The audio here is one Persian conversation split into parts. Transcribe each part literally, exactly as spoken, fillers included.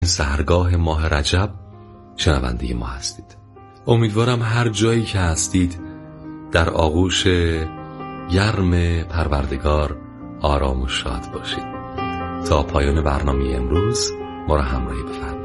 سحرگاه ماه رجب شنونده ما هستید. امیدوارم هر جایی که هستید در آغوش گرم پروردگار آرام و شاد باشید. تا پایان برنامه امروز ما را همراهی بفرمایید.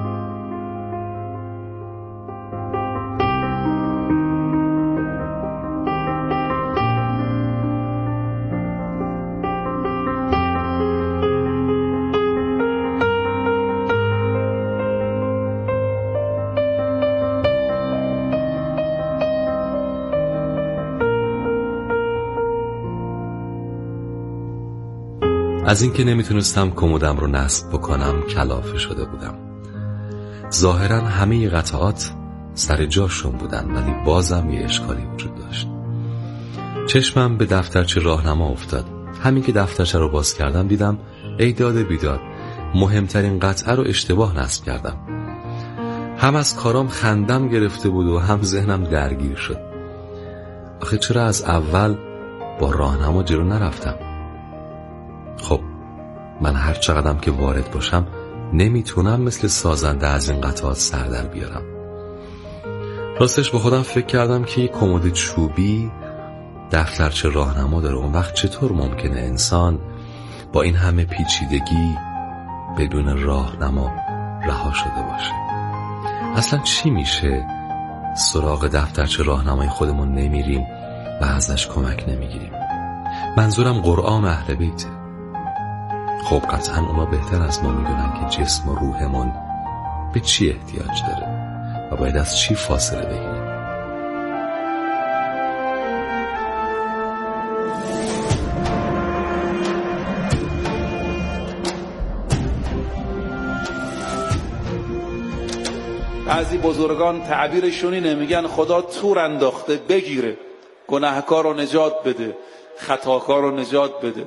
از اینکه نمیتونستم کمدم رو نصب بکنم کلافه شده بودم. ظاهرا همه قطعات سر جاشون بودن، ولی بازم یه اشکالی وجود داشت. چشمم به دفترچه راهنما افتاد. همین که دفترچه رو باز کردم دیدم ای داد بیداد، مهمترین قطعه رو اشتباه نصب کردم. هم از کارام خندم گرفته بود و هم ذهنم درگیر شد. آخه چرا از اول با راهنما جلو نرفتم؟ خب من هر چقدرم که وارد باشم نمیتونم مثل سازنده از این قطعات سر در بیارم. راستش با خودم فکر کردم که یک کمد چوبی دفترچه راهنما داره. اون وقت چطور ممکنه انسان با این همه پیچیدگی بدون راهنما رها شده باشه؟ اصلا چی میشه سراغ دفترچه راهنمای خودمون نمیریم و ازش کمک نمیگیریم؟ منظورم قرآن اهل بیته. خب قطعا اونا بهتر از ما میدونن که جسم و روحمون به چی احتیاج داره و باید از چی فاصله بگیریم. بعضی بزرگان تعبیرشون اینه، میگن خدا تور انداخته بگیره، گناهکار رو نجات بده، خطاکار رو نجات بده.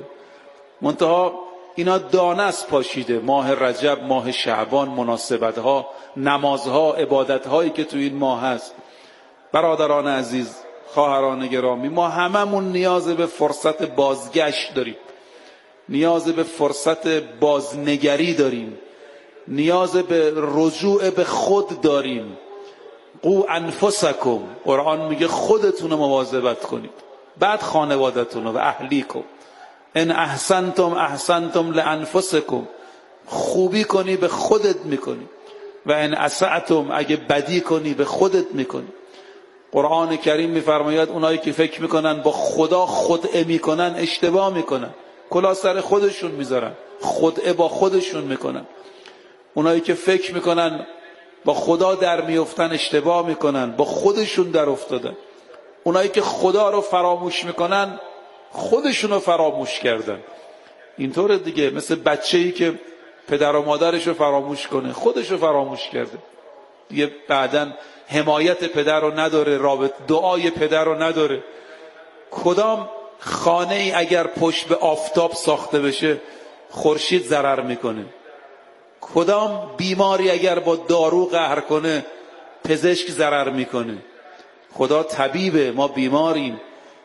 منتها اینا دانه است پاشیده. ماه رجب، ماه شعبان، مناسبت‌ها، نمازها، عبادت‌هایی که تو این ماه هست. برادران عزیز، خواهران گرامی، ما هممون نیاز به فرصت بازگشت داریم، نیاز به فرصت بازنگری داریم، نیاز به رجوع به خود داریم. قو انفسکم، قرآن میگه خودتون رو مواظبت کنید، بعد خانوادتون و اهلیکم. ان احسنتم احسنتم لانفسکم، خوبی کنی به خودت میکنی، و ان اسأتم، اگه بدی کنی به خودت میکنی. قرآن کریم میفرماید اونایی که فکر میکنن با خدا خدعه میکنن اشتباه میکنن، کلا سر خودشون میذارن، خدعه با خودشون میکنن. اونایی که فکر میکنن با خدا در میفتن اشتباه میکنن، با خودشون در افتادن. اونایی که خدا رو فراموش میکنن خودشونو فراموش کردن. اینطوره دیگه، مثل بچه‌ای که پدر و مادرش رو فراموش کنه خودش رو فراموش کرده دیگه. بعداً حمایت پدر رو نداره، رابط دعای پدر رو نداره. کدام خانه ای اگر پشت به آفتاب ساخته بشه خورشید ضرر میکنه؟ کدام بیماری اگر با دارو قهر کنه پزشک ضرر میکنه؟ خدا طبیبه، ما بیماریم.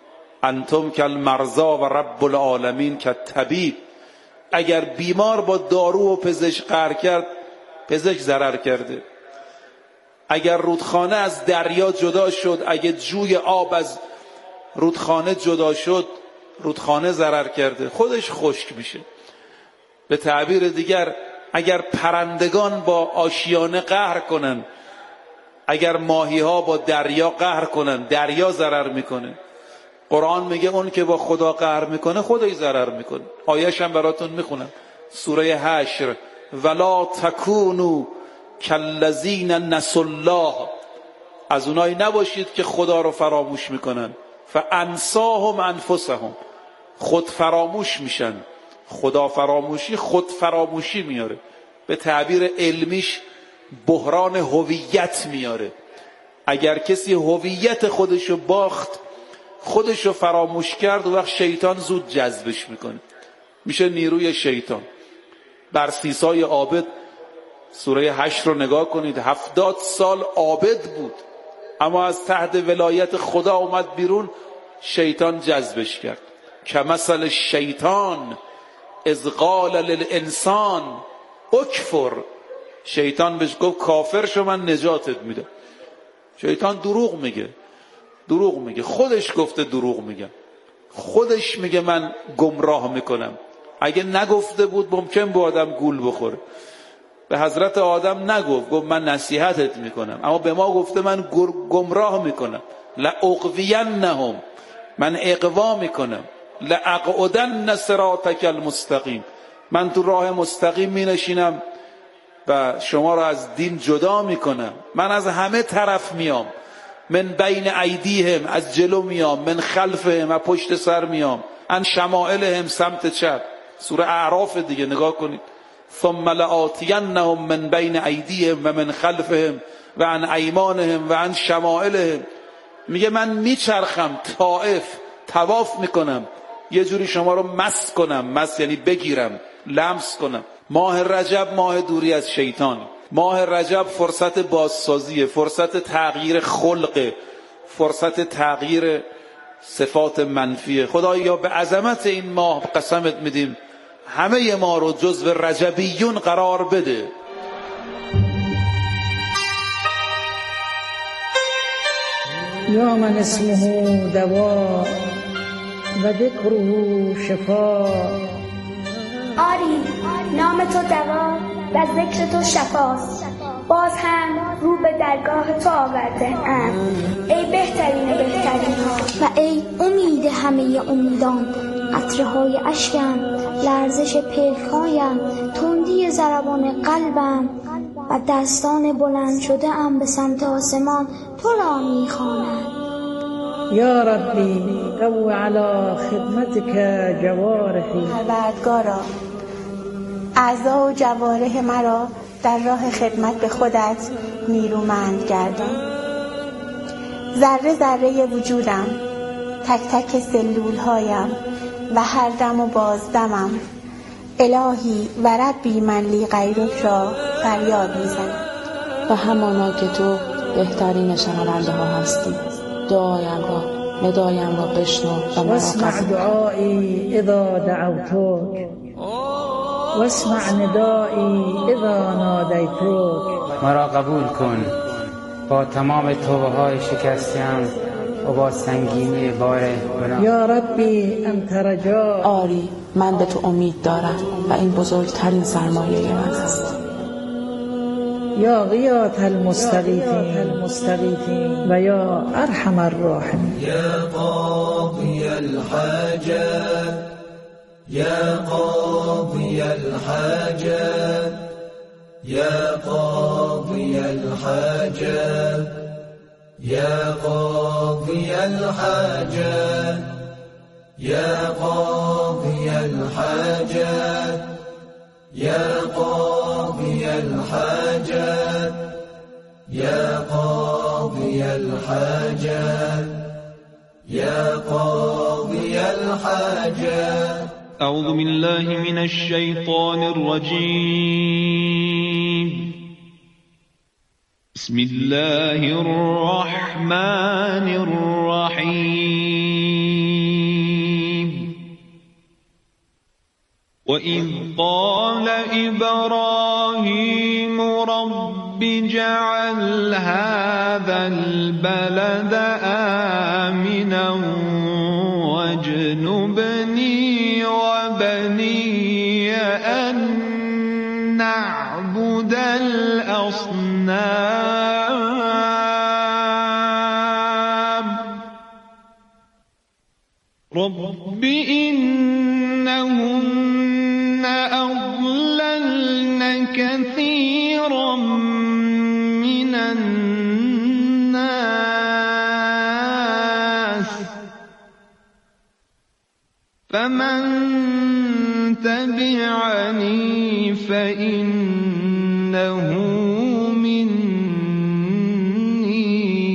انتم کالمرضا و رب العالمین کالطبیب. اگر بیمار با دارو و پزشک قهر کرد پزشک ضرر کرده. اگر رودخانه از دریا جدا شد، اگر جوی آب از رودخانه جدا شد رودخانه ضرر کرده، خودش خشک میشه. به تعبیر دیگر اگر پرندگان با آشیانه قهر کنن، اگر ماهی ها با دریا قهر کنن دریا ضرر میکنه. قرآن میگه اون که با خدا قهر میکنه خودش ضرر میکنه. آیه‌ش هم براتون میخونم، سوره حشر: ولا تکونوا کالذین نسوا الله. از اونایی نباشید که خدا رو فراموش میکنن. فانساهم انفسهم، خود فراموش میشن. خدا فراموشی خود فراموشی میاره. به تعبیر علمیش بحران هویت میاره. اگر کسی هویت خودشو باخت، خودشو فراموش کرد، و وقت شیطان زود جذبش میکنه، میشه نیروی شیطان. بر سیسای عابد، سوره هشت رو نگاه کنید، هفتاد سال عابد بود اما از تحت ولایت خدا اومد بیرون، شیطان جذبش کرد. کمثل الشیطان اذ قال للانسان اکفر شیطان بهش گفت کافر شو من نجاتت میدم. شیطان دروغ میگه، دروغ میگه، خودش گفته دروغ میگم، خودش میگه من گمراه میکنم. اگه نگفته بود ممکن بود آدم گول بخوره. به حضرت آدم نگفت، گفت من نصیحتت میکنم، اما به ما گفته من گمراه میکنم. لأغوینهم، من اغوا میکنم. لأقعدن صراطک المستقیم، من تو راه مستقیم مینشینم و شما را از دین جدا میکنم. من از همه طرف میام، من بین ایدیهم، از جلو میام، من خلفهم، از پشت سر میام، ان شمائلهم، سمت چپ. سوره اعراف دیگه نگاه کنید. ثم لآتینهم من بین ایدیهم و من خلفهم و عن ایمانهم و عن شمائلهم. میگه من میچرخم طائف، طواف میکنم، یه جوری شما رو مس کنم. مس یعنی بگیرم، لمس کنم. ماه رجب ماه دوری از شیطان. ماه رجب فرصت بازسازیه، فرصت تغییر خلقه، فرصت تغییر صفات منفیه. خدایا به عظمت این ماه قسمت میدیم همه ما رو جزو رجبیون قرار بده. یا من اسمه دوا و ذکره شفا. آری نام تو دوا و ذکر تو شفاست. باز هم رو به درگاه تو آورده ام، ای بهترین بهترین ها و ای امید همه امیدان. قطره های اشکم، لرزش پلکایم، تندی ضربان قلبم و دستان بلند شده ام به سمت آسمان تو را میخوانم. یا ربی قو علی خدمتک جوارحی. پروردگارا اعضا و جوارح مرا در راه خدمت به خودت نیرومند گردان. ذره ذره وجودم، تک تک سلول هایم و هر دم و بازدمم، الهی و ربی من لی غیرک را فریاد میزنم. و همانا که تو بهترین شنونده ها هستی، دعایم را ندایم را بشنو و مرا واسمع دعایی اذا دعوتک واسمع ندایی اذا نادیتک. مرا قبول کن با تمام توبه های شکستیم و با سنگینی بار گناه. یا ربی انت رجا. آری من به تو امید دارم و این بزرگترین سرمایه من است. یا غیاث المستغیثین و یا ارحم الراحمین. یا قاضی الحاجات، یا قاضی الحاجات، یا قاضی الحاجات، یا قاضی الحاجات، یا قاضی الحاجات، یا قاضی الحاجات، یا قاضی الحاجات، یا قاضی الحاجات. اعوذ بالله من الشیطان الرجیم. بسم الله الرحمن الرحیم. وَإِذْ قَالَ إِبْرَاهِيمُ رَبِّ اجْعَلْ هَذَا الْبَلَدَ آمِنًا وَاجْنُبْنِي وَبَنِيَّ أَن نَّعْبُدَ الْأَصْنَامَ. رَبِّ إِنَّهُنَّ أَضْلَلْنَ كَثِيرًا مِّنَ النَّاسِ فَمَن تَبِعَنِي فَإِنَّهُ مِنِّي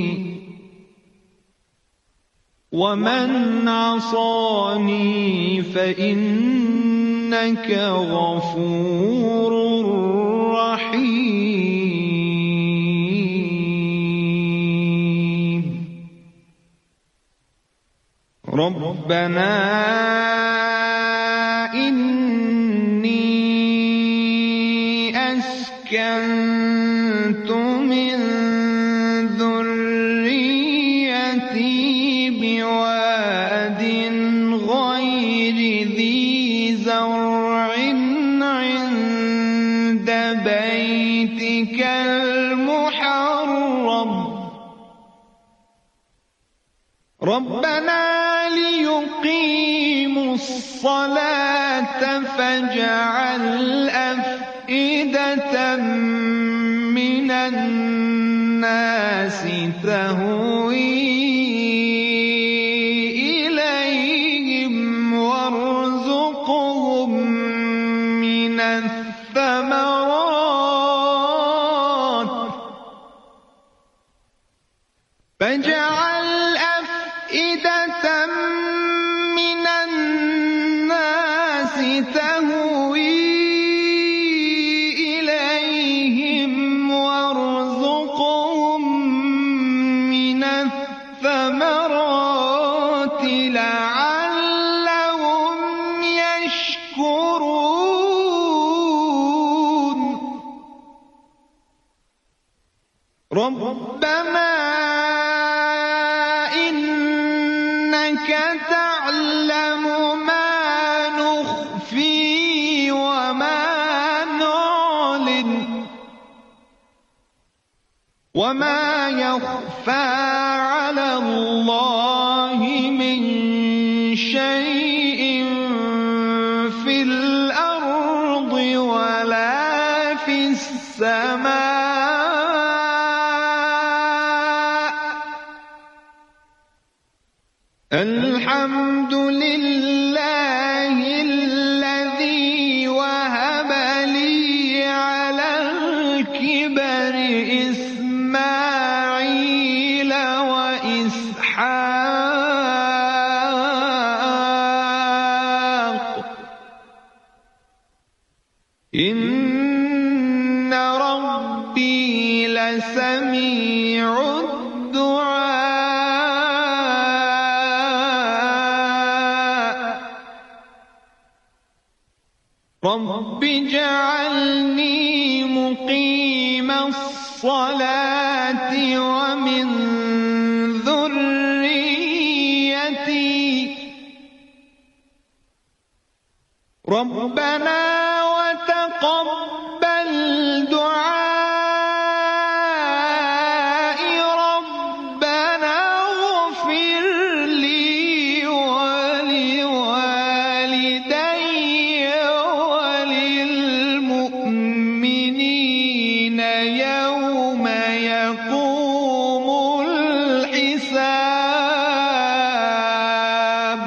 وَمَنْ عَصَانِي فَإِنَّكَ غَفُورٌ رَحِيمٌ. رَبَّنَا إِنِّي أسكنت من ذريتي بواد غير ذي زرع عند بيتك المحرم ربنا ليقيموا الصلاة فاجعل أفئدة من الناس تهوي إليهم وارزقهم من الثمرات فاجعل أفئدة من الناس تهوي إليهم وارزقهم من الثمرات لعلهم يشكرون ربنا إنك تعلم ما نخفي وما نعلن وما يخفى على الله من شيء في الأرض ولا في السماء الحمد لله الذي وهب لي على الكبر إسماعيل وإسحاق إن ربي لسميع الدعاء رب اجعلني مقيم الصلاة ومن ذريتي ربنا وتقبل دعائي ربنا اغفر لي ولوالدي وللمؤمنين يوم يقوم الحساب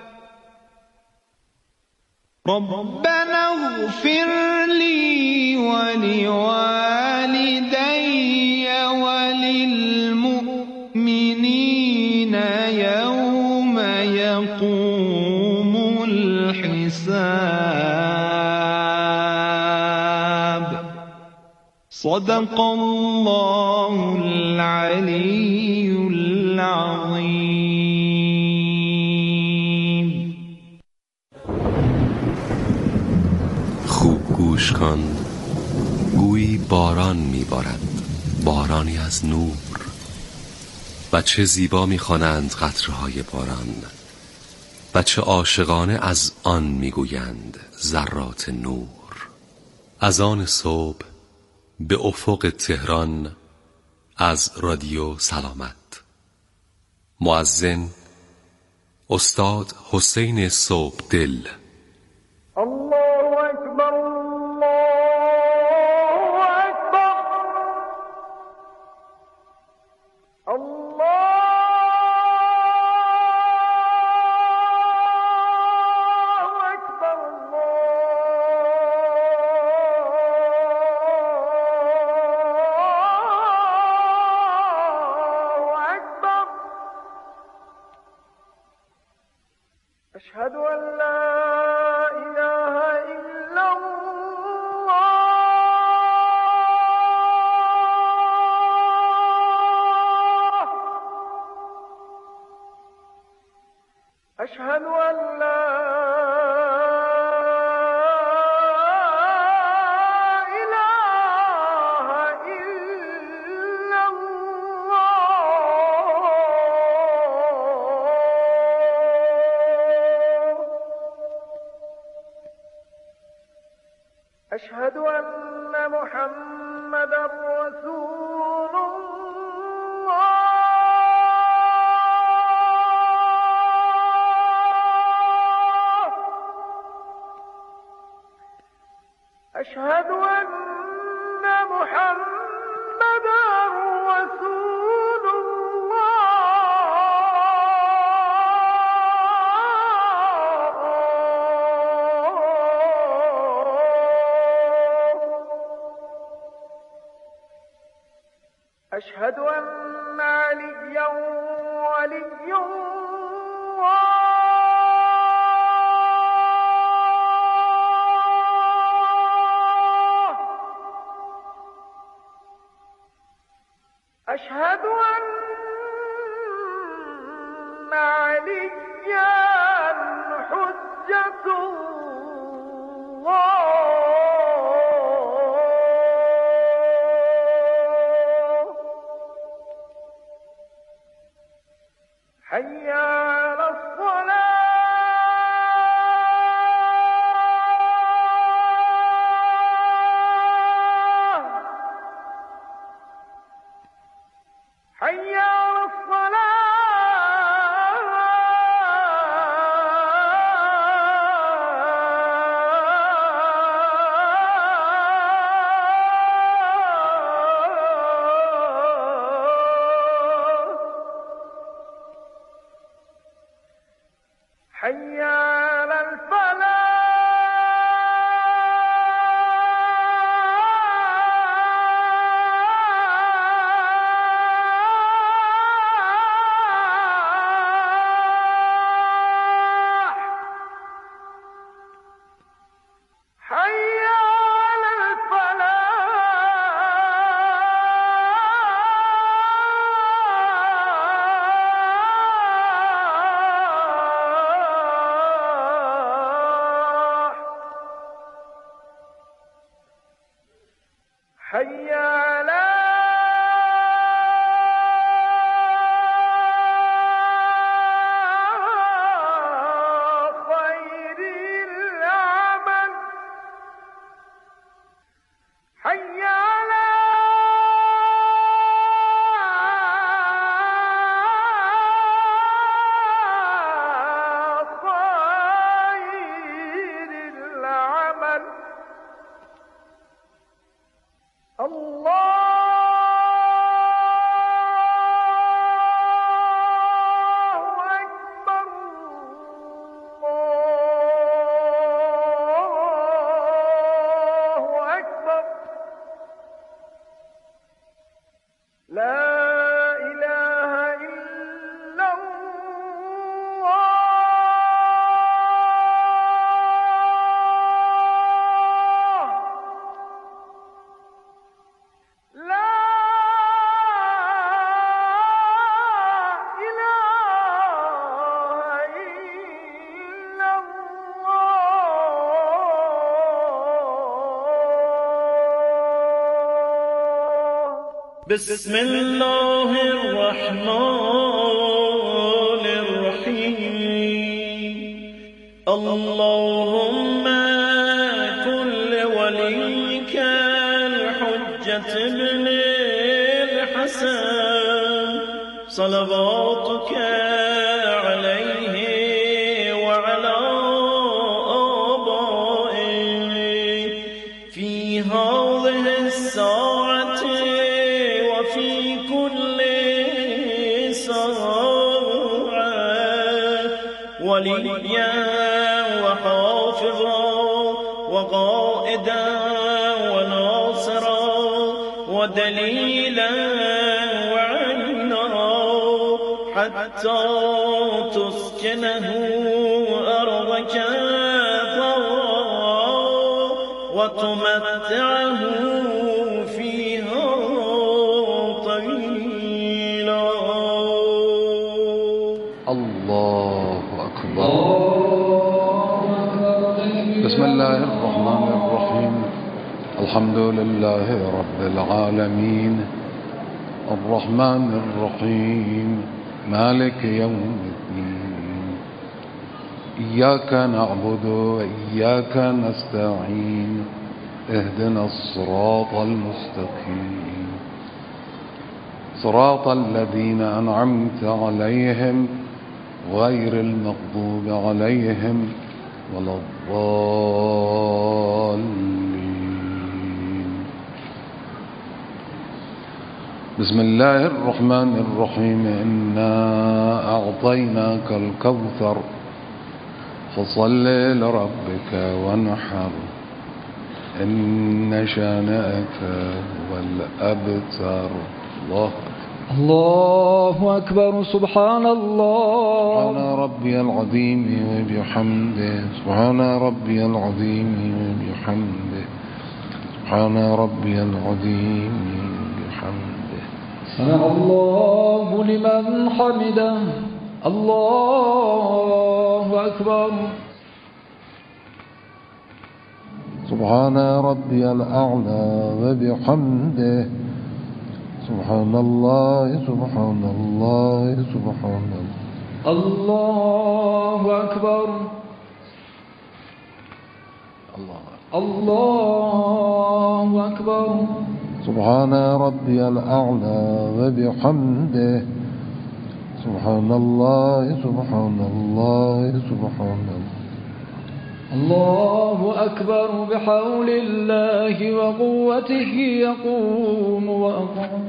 ربنا اغفر لي ولوالدي وللمؤمنين يوم يقوم الحساب صدق الله العلي العظيم. خوب گوش کن، گویی باران میبارد، بارانی از نور. و چه زیبا میخوانند قطره‌های باران، و چه عاشقانه از آن میگویند ذرات نور. از آن صبح به افق تهران از رادیو سلامت. مؤذن استاد حسین صبحدل. الله اکبر الله اکبر الله اکبر الله اکبر اشهد ان لا اله الا الله اشهد ان لا اله رسول الله أشهد أن محمدا رسول أشهد أن عليا ولي الله أشهد أن عليا حجة الله حي على الصلاة حي على حي على الفلاح حي على حي على خير العمل حي على خير العمل الله أكبر الله أكبر لا إله إلا الله لا إله إلا الله بسم الله الرحمن الرحيم اللهم كن لوليك الحجة ابن الحسن صلواتك عليه وعلى آبائه في هذه الساعة وفي كل ساعة وليا وحافظا وقائدا وناصرا ودليلا وعينا حتى تسكنه أرضك طوعا وتمتعه فيها طويلا. الله أكبر. بسم الله الرحمن الرحيم الحمد لله رب العالمين الرحمن الرحيم مالك يوم الدين إياك نعبد وإياك نستعين اهدنا الصراط المستقيم صراط الذين أنعمت عليهم غير المغضوب عليهم ولا الضالين. بسم الله الرحمن الرحيم. إنا أعطيناك الكوثر فصل لربك وانحر إن شانئك هو الأبتر. الله الله أكبر. سبحان الله. سبحان ربي العظيم وبحمده. سبحان ربي العظيم وبحمده. سبحان ربي العظيم وبحمده. سمع الله لمن حمده. الله أكبر. سبحان ربي الأعلى وبحمده. سبحان الله سبحان الله سبحان الله. الله أكبر. الله الله أكبر. سبحان ربي الأعلى وبحمده. سبحان الله سبحان الله سبحان الله. الله أكبر. بحول الله وقوته يقوم وأقوم.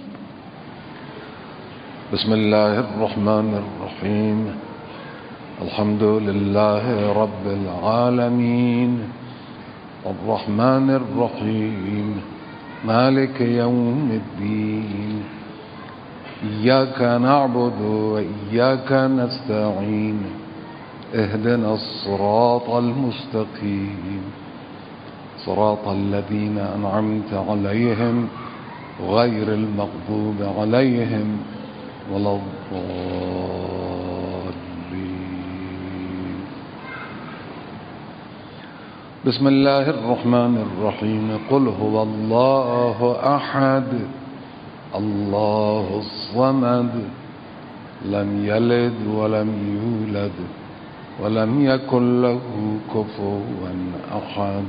بسم الله الرحمن الرحيم. الحمد لله رب العالمين الرحمن الرحيم مالك يوم الدين. إياك نعبد وإياك نستعين. اهدنا الصراط المستقيم صراط الذين أنعمت عليهم غير المغضوب عليهم ولا الضالين. بسم الله الرحمن الرحيم. قل هو الله أحد الله الصمد لم يلد ولم يولد ولم يكن له كفوا أحد.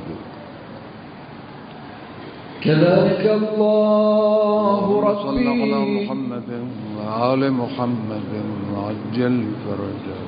كذلك الله ربي. صلى على محمد وآل محمد وعجل فرجه.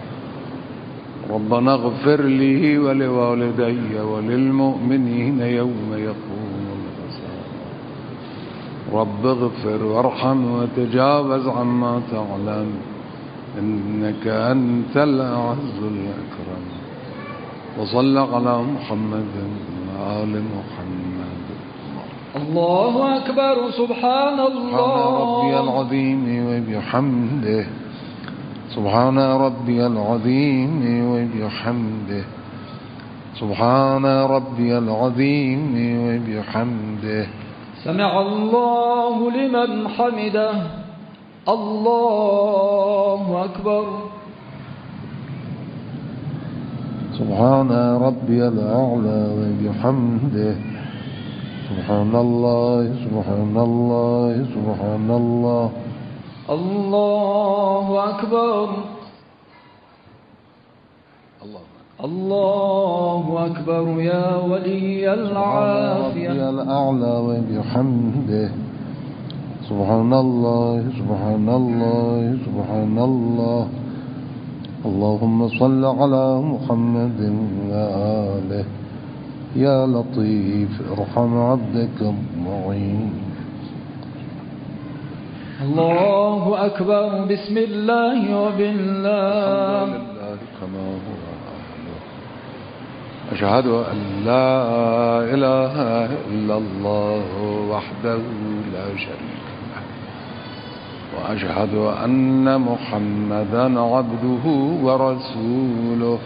ربنا اغفر لي ولوالدي وللمؤمنين يوم يقوم الحساب. رب اغفر وارحم وتجاوز عما تعلم إنك أنت الأعز الأكرم. وصلى على محمد وآل محمد. الله أكبر. سبحان الله. سبحان ربي العظيم وبحمده. سبحان ربي العظيم وبحمده. سبحان ربي العظيم وبحمده. سمع الله لمن حمده. الله أكبر. سبحان ربي الأعلى وبحمده. سبحان الله سبحان الله سبحان الله. الله أكبر. الله أكبر. يا ولي العافية. ربي الأعلى وبحمده. سبحان الله سبحان الله سبحان الله. اللهم صل على محمد وآله. يا لطيف ارحم عبدك الضعيف. الله أكبر. بسم الله وبالله. كما هو. أشهد أن لا إله إلا الله وحده لا شريك له. وأشهد أن محمدا عبده ورسوله.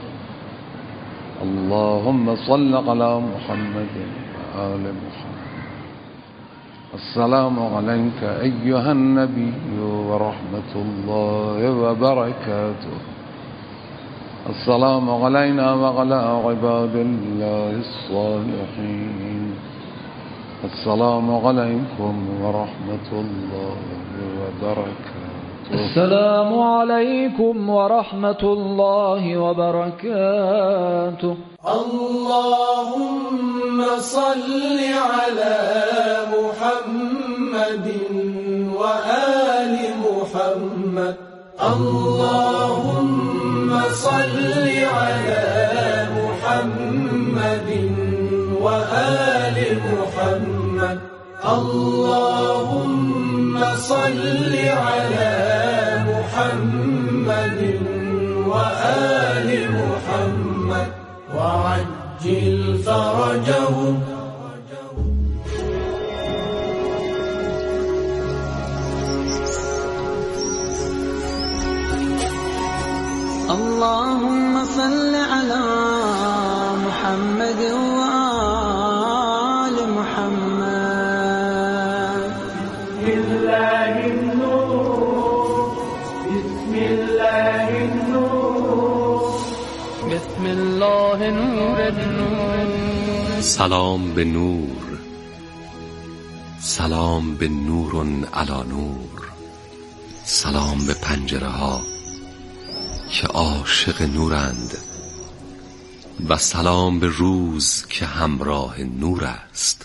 اللهم صل على محمد وآل محمد. السلام عليك أيها النبي ورحمة الله وبركاته. السلام علينا وعلى عباد الله الصالحين. السلام عليكم ورحمة الله وبركاته. السلام عليكم ورحمة الله وبركاته. اللهم صل على محمد وآل محمد. اللهم صل على محمد وآل محمد. اللهم صل على محمد وآل محمد وعجل فرجهم. اللهم صل على محمد وآل محمد. بالله النور بسم الله النور بسم الله نور النور. سلام به نور، سلام به نور علی نور، سلام به پنجره ها که عاشق نورند و سلام به روز که همراه نور است.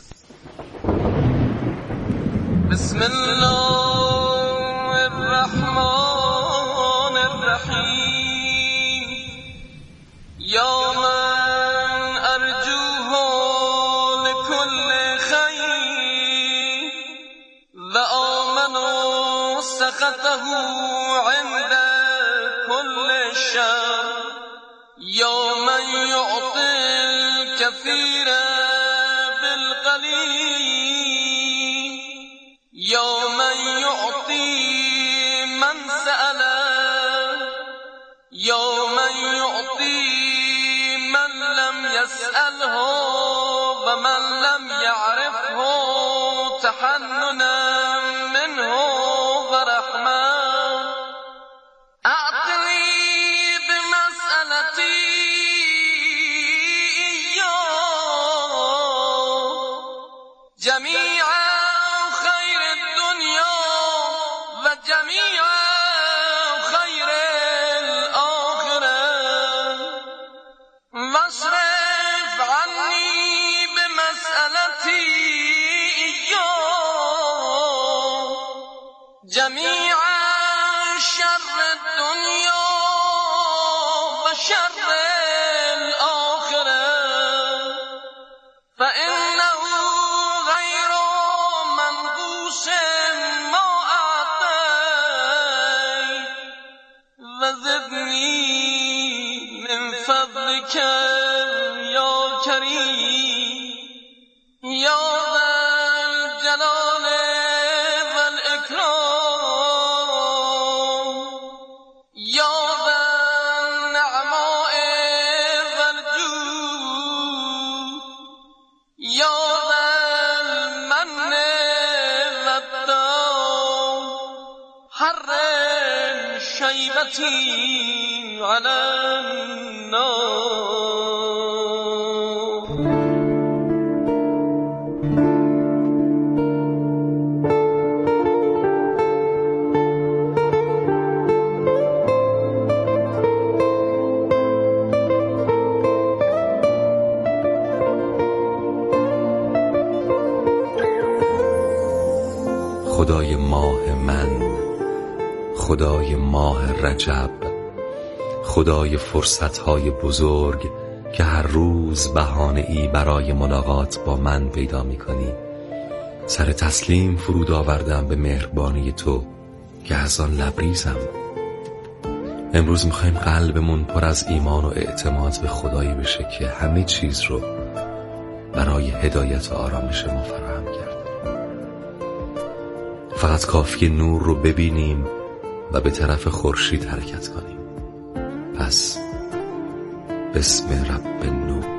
بسم الله الرحمن الرحیم. یا من ارجوه لكل خیر و آمن سخطه عند كل شر. یا من یعطی الكثیر بالقلیل. یا من یعطی من سأله. یا من یعطی من لم يسأله و من لم يعرفه تحننا منه و رحمه. اعطني بمسألتي جميع خير الدنيا وجميع خير الآخرة واصرف عني بمسألتي جميع شر الدنيا وشر الآخرة فإنه من فضلك يا كريم يا ذا الجلال والإكرام يا ذا النعماء والجود يا ذا المن والدام. حرم شيبتي على النار. خدای ماه من، خدای ماه رجب، خدای فرصتهای بزرگ که هر روز بهانه ای برای ملاقات با من پیدا می کنی، سر تسلیم فرود آوردم به مهربانی تو که از آن لبریزم. امروز میخوایم قلبمون پر از ایمان و اعتماد به خدایی بشه که همه چیز رو برای هدایت و آرامش ما فراهم کرده. فقط کافیه نور رو ببینیم و به طرف خورشید حرکت کنیم. پس بسم رب نور.